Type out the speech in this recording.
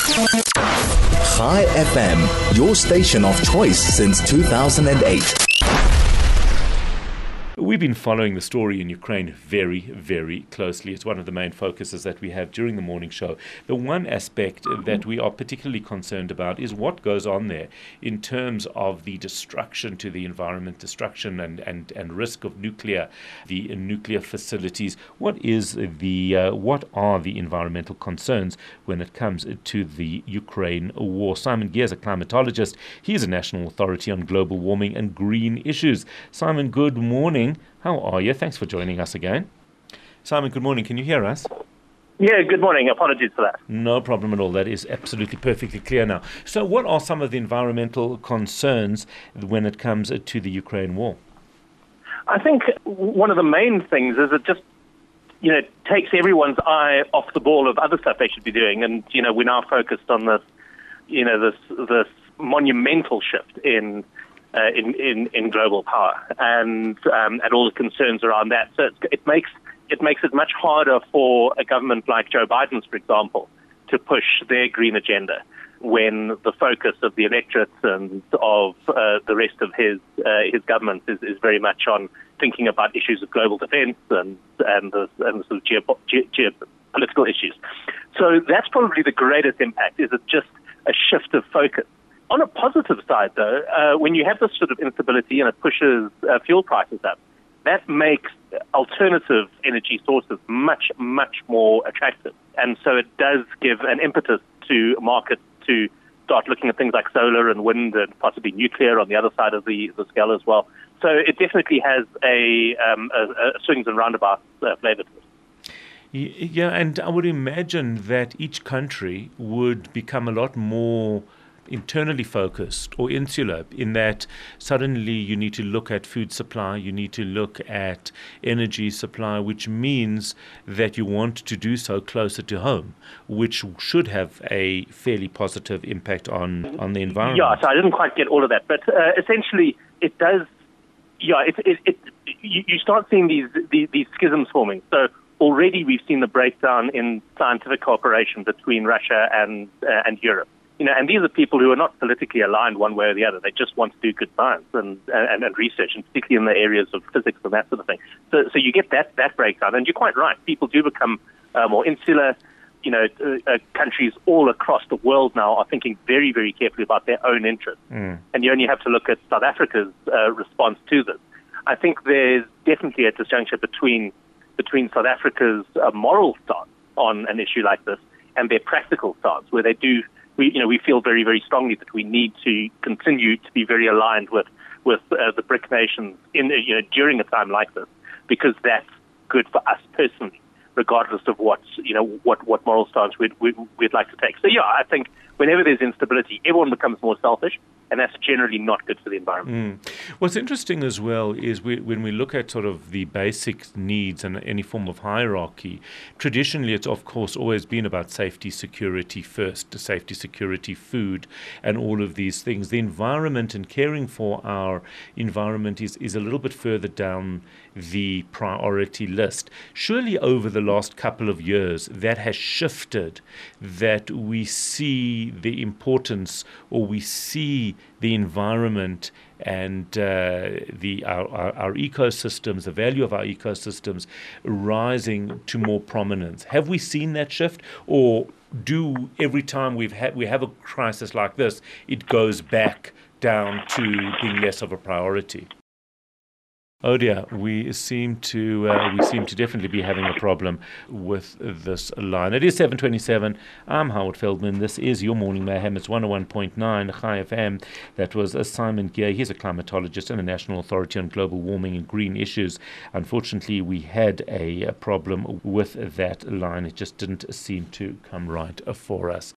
Chai FM, your station of choice since 2008. We've been following the story in Ukraine very, very closely. It's one of the main focuses that we have during the morning show. The one aspect that we are particularly concerned about is what goes on there in terms of the destruction to the environment, destruction and risk of nuclear facilities. What are the environmental concerns when it comes to the Ukraine war? Simon Gear is a climatologist. He is a national authority on global warming and green issues. Simon, good morning. How are you? Thanks for joining us again. Simon, good morning. Can you hear us? Yeah, good morning. Apologies for that. No problem at all. That is absolutely perfectly clear now. So what are some of the environmental concerns when it comes to the Ukraine war? I think one of the main things is it just, takes everyone's eye off the ball of other stuff they should be doing. And, we're now focused on this, this monumental shift in global power and all the concerns around that. So it makes it much harder for a government like Joe Biden's, for example, to push their green agenda when the focus of the electorate and of the rest of his government is very much on thinking about issues of global defense and the sort of geopolitical issues. So that's probably the greatest impact. Is it just a shift of focus? On a positive side, though, when you have this sort of instability and it pushes fuel prices up, that makes alternative energy sources much, much more attractive. And so it does give an impetus to markets to start looking at things like solar and wind and possibly nuclear on the other side of the scale as well. So it definitely has a swings and roundabouts flavor to it. Yeah, and I would imagine that each country would become a lot more internally focused or insular, in that suddenly you need to look at food supply, you need to look at energy supply, which means that you want to do so closer to home, which should have a fairly positive impact on the environment. Yeah, so I didn't quite get all of that, but essentially it does. Yeah, you start seeing these schisms forming. So already we've seen the breakdown in scientific cooperation between Russia and Europe. And these are people who are not politically aligned one way or the other. They just want to do good science and research, and particularly in the areas of physics and that sort of thing. So you get that breakdown, and you're quite right. People do become more insular. Countries all across the world now are thinking very, very carefully about their own interests. And you only have to look at South Africa's response to this. I think there's definitely a disjuncture between South Africa's moral stance on an issue like this and their practical stance, where they do. We feel very, very strongly that we need to continue to be very aligned with the BRIC nations during a time like this, because that's good for us personally, regardless of what moral stance we'd like to take. So yeah, I think whenever there's instability, everyone becomes more selfish, and that's generally not good for the environment. What's interesting as well is when we look at sort of the basic needs and any form of hierarchy, traditionally it's of course always been about safety, security first, safety, security, food, and all of these things. The environment and caring for our environment is a little bit further down the priority list. Surely over the last couple of years that has shifted, that we see the importance, or we see the environment and our ecosystems, the value of our ecosystems rising to more prominence. Have we seen that shift, or do every time we have a crisis like this, it goes back down to being less of a priority? Oh dear, we seem to definitely be having a problem with this line. It is 7:27. I'm Howard Feldman. This is your Morning Mayhem. It's 101.9 Chai FM. That was Simon Gear. He's a climatologist and a national authority on global warming and green issues. Unfortunately, we had a problem with that line. It just didn't seem to come right for us.